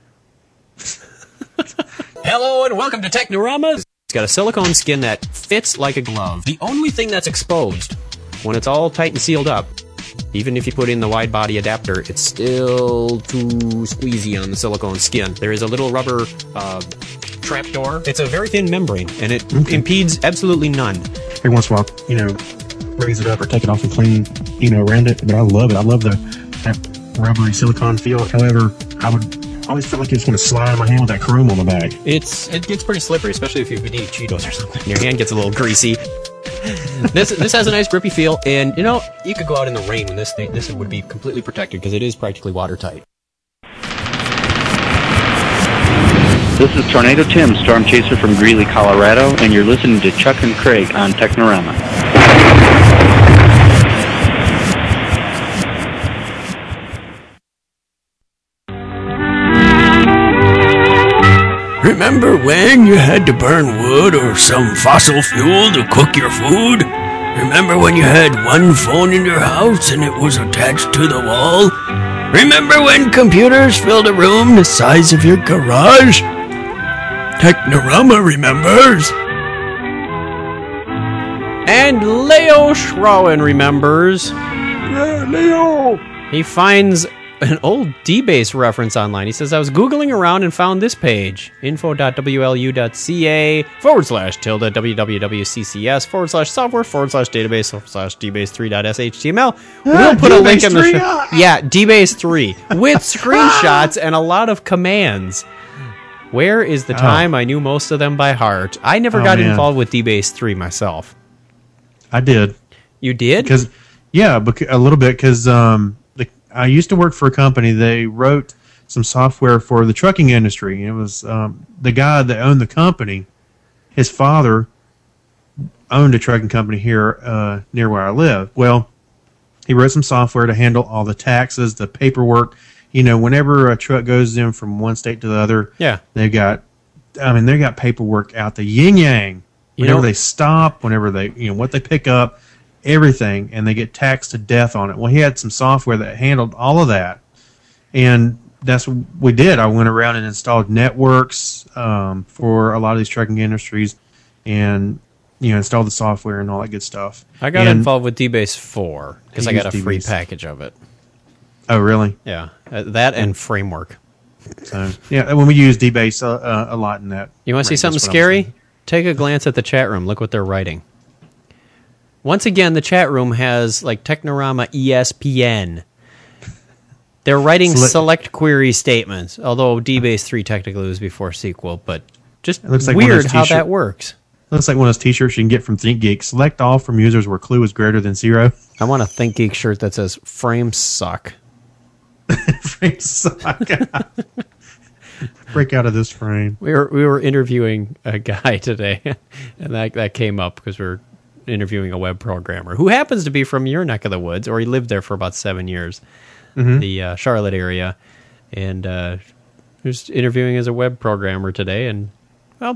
Hello and welcome to Technorama. It's got a silicone skin that fits like a glove. The only thing that's exposed when it's all tight and sealed up, even if you put in the wide body adapter, it's still too squeezy on the silicone skin. There is a little rubber uh, trap door. It's a very thin membrane, and it Okay. impedes absolutely none. Every once in a while, you know, raise it up or take it off and clean, you know, around it. But I love it. I love the that rubbery silicone feel. However, I would always feel like you just want to slide my hand with that chrome on the back. It's it gets pretty slippery, especially if you eat Cheetos or something. Your hand gets a little greasy. this this has a nice grippy feel, and you know you could go out in the rain when this thing this would be completely protected because it is practically watertight. This is Tornado Tim, Storm Chaser from Greeley, Colorado, and you're listening to Chuck and Craig on Technorama. Remember when you had to burn wood or some fossil fuel to cook your food? Remember when you had one phone in your house and it was attached to the wall? Remember when computers filled a room the size of your garage? Technorama remembers. And Leo Schrauen remembers. Yeah, Leo. He finds an old D-Base reference online. He says, I was Googling around and found this page. info.wlu.ca forward slash tilde wwwccs forward slash software forward slash database forward slash dbase three.shtml. We'll put a link in the show. Yeah, D-Base three with screenshots and a lot of commands. Where is the Oh. time I knew most of them by heart? I never Oh, got man. involved with D-Base three myself. I did. You did? Because yeah, bec- a little bit because um, the, I used to work for a company. They wrote some software for the trucking industry. It was um, the guy that owned the company. His father owned a trucking company here uh, near where I live. Well, he wrote some software to handle all the taxes, the paperwork. You know, whenever a truck goes in from one state to the other, Yeah. they've got. I mean, they got paperwork out the yin yang. You Whenever know- they stop, whenever they, you know, what they pick up, everything, and they get taxed to death on it. Well, he had some software that handled all of that, and that's what we did. I went around and installed networks um, for a lot of these trucking industries, and you know, installed the software and all that good stuff. I got And- involved with D-Base four because I I got a used free D-Base. package of it. Oh, really? Yeah, uh, that and Framework. So yeah, when we use D-Base uh, uh, a lot in that. You want to see range, something that's what I'm scary? saying. Take a glance at the chat room. Look what they're writing. Once again, the chat room has like Technorama E S P N. They're writing Select- select query statements, although D-Base three technically was before S Q L, but just It looks like one of weird those how t-shirt- that works. Looks like one of those T-shirts you can get from ThinkGeek. Select all from users where clue is greater than zero. I want a ThinkGeek shirt that says "Frames suck." Frames suck. Break out of this frame. We were we were interviewing a guy today, and that that came up because we were interviewing a web programmer who happens to be from your neck of the woods, or he lived there for about seven years, Mhm. the uh, Charlotte area, and uh, he was interviewing as a web programmer today, and well,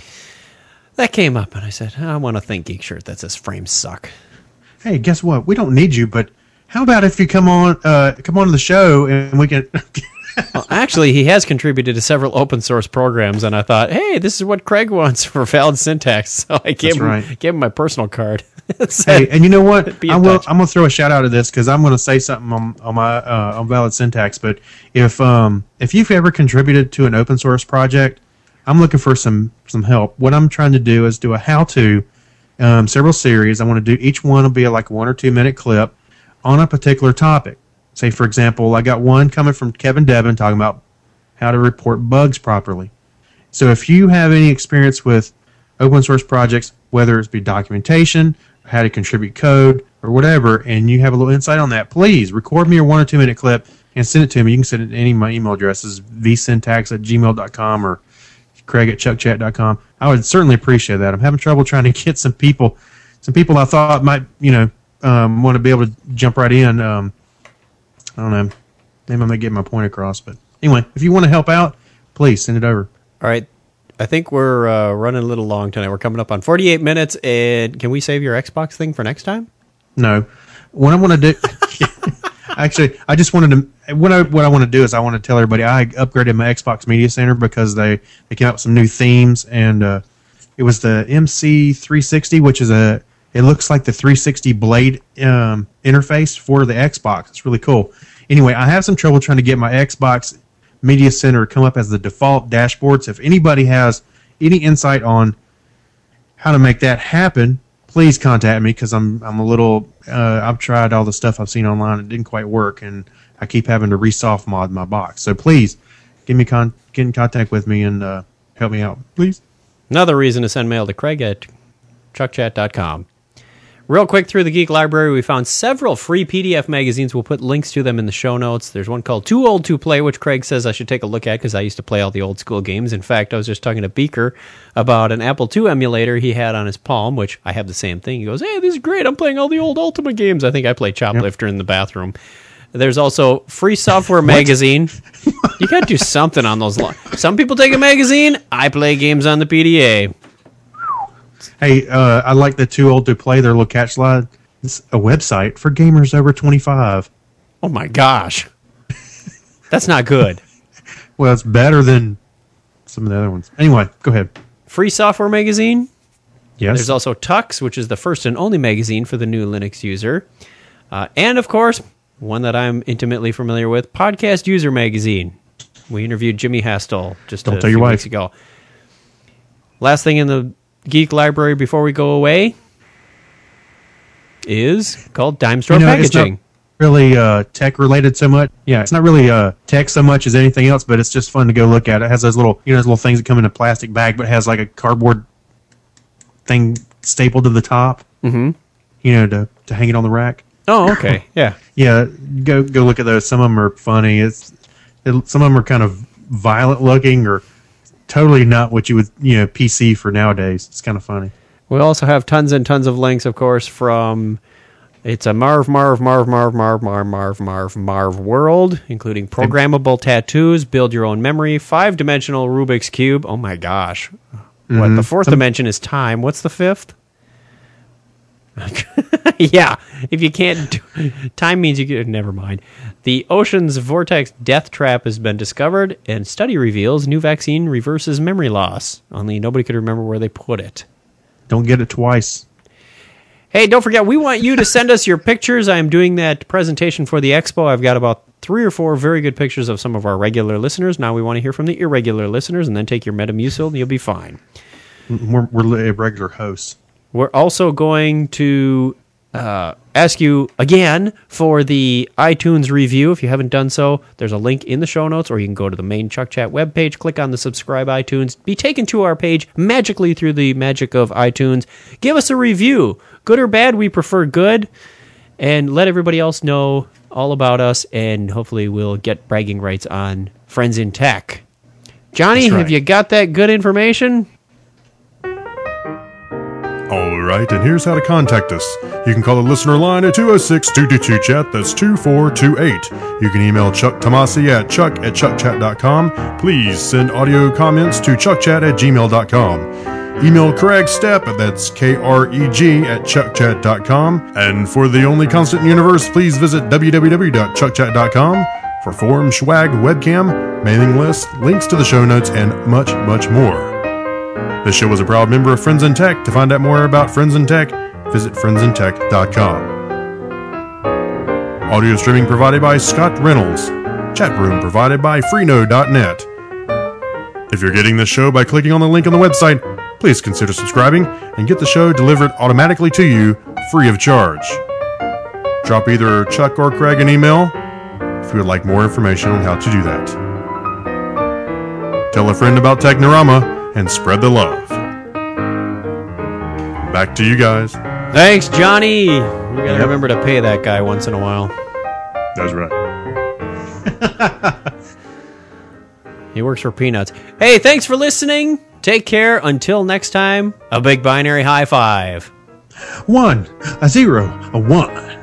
that came up, and I said, I want a ThinkGeek shirt that says "Frames suck." Hey, guess what? We don't need you, but how about if you come on, uh, come on to the show and we can. Well, actually, he has contributed to several open source programs, and I thought, hey, this is what Craig wants for valid syntax. So I gave That's him right. gave him my personal card. It said, Hey, and you know what? Be in I will. touch. I'm gonna throw a shout out to this because I'm gonna say something on, on my uh, on valid syntax. But if um if you've ever contributed to an open source project, I'm looking for some some help. What I'm trying to do is do a how to, um, several series. I want to do each one will be like a one or two minute clip on a particular topic. Say, for example, I got one coming from Kevin Devin talking about how to report bugs properly. So if you have any experience with open source projects, whether it be documentation, how to contribute code, or whatever, and you have a little insight on that, please record me a one or two minute clip and send it to me. You can send it to any of my email addresses, vsyntax at gmail dot com or craig at chuckchat dot com. I would certainly appreciate that. I'm having trouble trying to get some people, some people I thought might, you know, um, want to be able to jump right in. Um, I don't know. Maybe I'm going to get my point across. But anyway, if you want to help out, please send it over. all right, I think we're uh, running a little long tonight. We're coming up on forty-eight minutes, and can we save your Xbox thing for next time? No. What I want to do... Actually, I just wanted to... What I, what I want to do is I want to tell everybody I upgraded my Xbox Media Center because they, they came out with some new themes, and uh, it was the M C three sixty, which is a... It looks like the three sixty Blade um, interface for the Xbox. It's really cool. Anyway, I have some trouble trying to get my Xbox Media Center to come up as the default dashboard. So if anybody has any insight on how to make that happen, please contact me because I'm I'm a little. Uh, I've tried all the stuff I've seen online. It didn't quite work, and I keep having to resoft mod my box. So please give me con- get in contact with me and uh, help me out, please. Another reason to send mail to Craig at chuck chat dot com. Real quick, through the Geek Library, we found several free P D F magazines. We'll put links to them in the show notes. There's one called Too Old to Play, which Craig says I should take a look at because I used to play all the old school games. In fact, I was just talking to Beaker about an Apple two emulator he had on his Palm, which I have the same thing. He goes, hey, this is great. I'm playing all the old Ultima games. I think I play Choplifter yep. in the bathroom. There's also Free Software Magazine. You got to do something on those. Lo- Some people take a magazine. I play games on the P D A. Hey, uh, I like the Too Old to Play, their little catch slide. It's a website for gamers over twenty-five. Oh my gosh. That's not good. Well, it's better than some of the other ones. Anyway, go ahead. Free Software Magazine. Yes. There's also Tux, which is the first and only magazine for the new Linux user. Uh, and, of course, one that I'm intimately familiar with, Podcast User Magazine. We interviewed Jimmy Hastel just Don't a tell few your wife. weeks ago. Last thing in the Geek Library before we go away is called Dime Store You know, it's Packaging. really uh, tech related so much. Yeah, it's not really uh, tech so much as anything else, but it's just fun to go look at. It has those little, you know, those little things that come in a plastic bag, but it has like a cardboard thing stapled to the top. Mm-hmm. You know, to to hang it on the rack. Oh, okay. Yeah. Yeah, go go look at those. Some of them are funny. It's it, some of them are kind of violent looking or totally not what you would, you know, P C for nowadays. It's kind of funny. We also have tons and tons of links, of course, from it's a Marv, Marv, Marv, Marv, Marv, Marv, Marv, Marv, Marv world, including programmable tattoos, build your own memory, five-dimensional Rubik's Cube. Oh, my gosh. Mm-hmm. What, the fourth Some, dimension is time. What's the fifth? Yeah, if you can't do, time means you can, never mind. The Ocean's Vortex death trap has been discovered, and study reveals new vaccine reverses memory loss. Only nobody could remember where they put it. Don't get it twice. Hey, don't forget, we want you to send us your pictures. I am doing that presentation for the expo. I've got about three or four very good pictures of some of our regular listeners. Now we want to hear from the irregular listeners, and then take your Metamucil, and you'll be fine. We're, we're regular hosts. We're also going to uh, ask you again for the iTunes review. If you haven't done so, there's a link in the show notes, or you can go to the main Chuck Chat webpage, click on the subscribe iTunes, be taken to our page magically through the magic of iTunes. Give us a review. Good or bad, we prefer good. And let everybody else know all about us, and hopefully we'll get bragging rights on Friends in Tech. Johnny, right. Have you got that good information? All right, and here's how to contact us. You can call the listener line at two oh six, two two two, chat. That's two four two eight. You can email Chuck Tomasi at chuck at chuckchat dot com. Please send audio comments to chuckchat at gmail dot com. Email Craig Stepp, that's K R E G, at chuckchat dot com. And for the only constant in the universe, please visit w w w dot chuckchat dot com for forum, swag, webcam, mailing list, links to the show notes, and much, much more. This show is a proud member of Friends in Tech. To find out more about Friends in Tech, visit friends in tech dot com. Audio streaming provided by Scott Reynolds. Chat room provided by freenode dot net. If you're getting this show by clicking on the link on the website, please consider subscribing and get the show delivered automatically to you, free of charge. Drop either Chuck or Craig an email if you would like more information on how to do that. Tell a friend about Technorama and spread the love. Back to you guys. Thanks, Johnny. We gotta yep. remember to pay that guy once in a while. That's right. He works for peanuts. Hey, thanks for listening. Take care. Until next time, a big binary high five. One, a zero, a one.